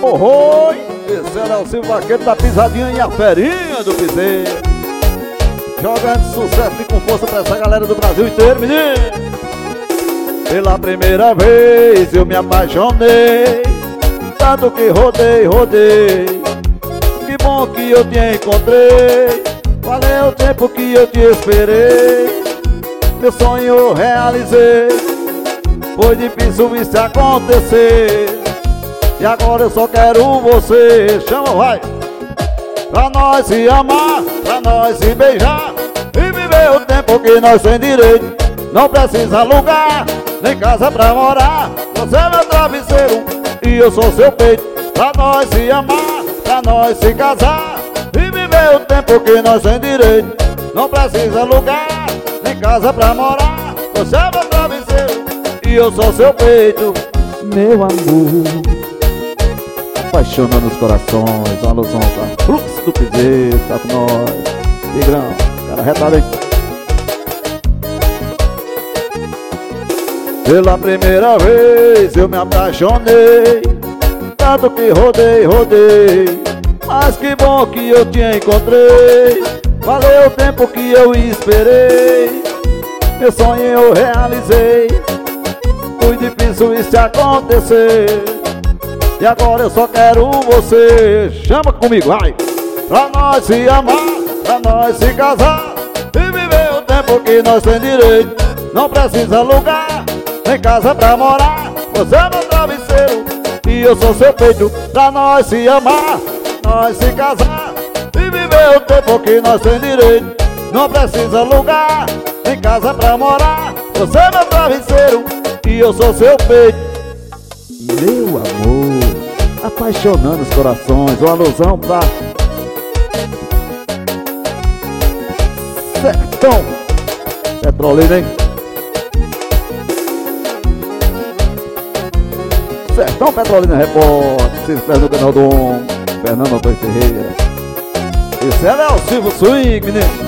Oi, esse é o Silva Vaqueiro da pisadinha e a ferinha do piseiro. Jogando sucesso e com força pra essa galera do Brasil inteiro, menino. Pela primeira vez eu me apaixonei, tanto que rodei. Que bom que eu te encontrei, valeu o tempo que eu te esperei. Meu sonho eu realizei, foi difícil isso acontecer. E agora eu só quero você, chama, vai! Pra nós se amar, pra nós se beijar e viver o tempo que nós tem direito. Não precisa alugar, nem casa pra morar. Você é meu travesseiro e eu sou seu peito. Pra nós se amar, pra nós se casar e viver o tempo que nós tem direito. Não precisa alugar, nem casa pra morar. Você é meu travesseiro e eu sou seu peito. Meu amor, apaixonando os corações, uma alusão pra fluxo do piseiro, tá com nós. Tigrão, cara retado aí. Pela primeira vez eu me apaixonei, tanto que rodei. Mas que bom que eu te encontrei, valeu o tempo que eu esperei. Meu sonho eu realizei, foi difícil isso acontecer. E agora eu só quero você, chama comigo, vai! Pra nós se amar, pra nós se casar e viver o tempo que nós tem direito. Não precisa alugar, nem casa pra morar. Você é meu travesseiro e eu sou seu peito. Pra nós se amar, nós se casar e viver o tempo que nós tem direito. Não precisa alugar, nem casa pra morar. Você é meu travesseiro e eu sou seu peito. Meu amor, apaixonando os corações, uma alusão pra Sertão Petrolina, hein? Sertão Petrolina Repórter, se inscreve no canal do Fernando Antônio Ferreira. Esse é o Silvio Swing, menino.